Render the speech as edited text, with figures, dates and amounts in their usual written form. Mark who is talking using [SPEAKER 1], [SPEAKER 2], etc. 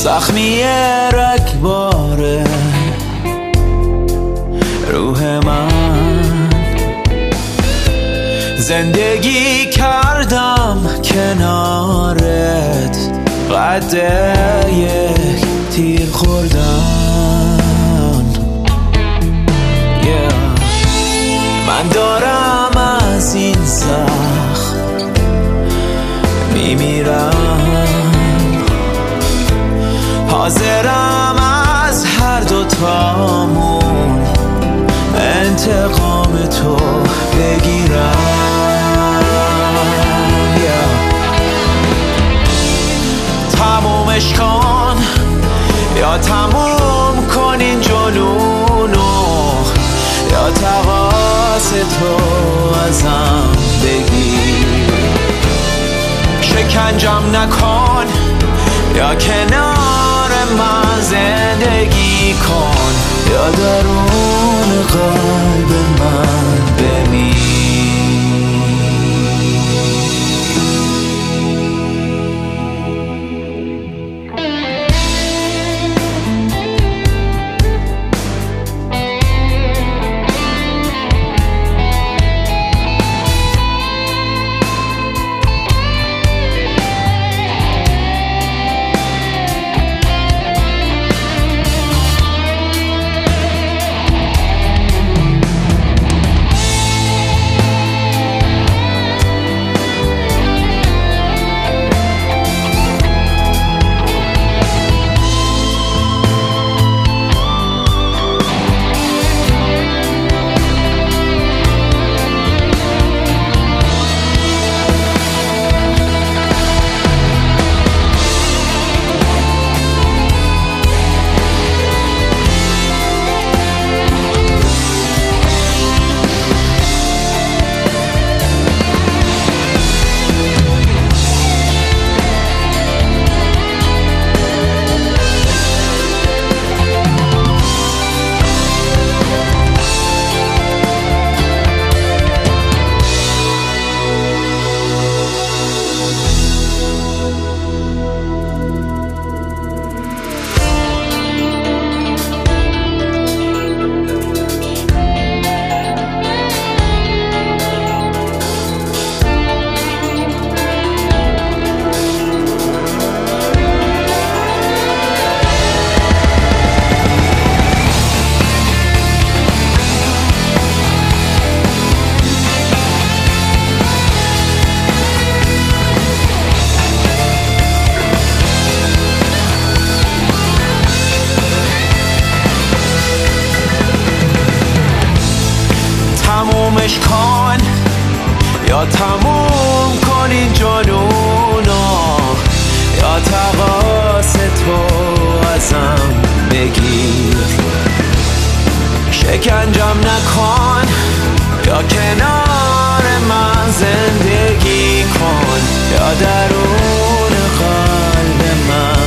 [SPEAKER 1] زخمی رگبار روح من، زندگی کردم کنارت قد یک تیر خوردن. من دارم از این زخم میمیرم، حاضرم از هر دوتامون انتقام تو بگیرم. تمومش کن یا تموم کن این جنونو، یا تقاس تو ازم بگیر. شکنجم نکن یا کنار من زندگی کن، یا درون قلب من بمیر. تمومش کن یا تموم کن این جنونو، یا تقاس تو ازم بگیر. شکنجم نکن یا کنار من زندگی کن، یا درون قلب من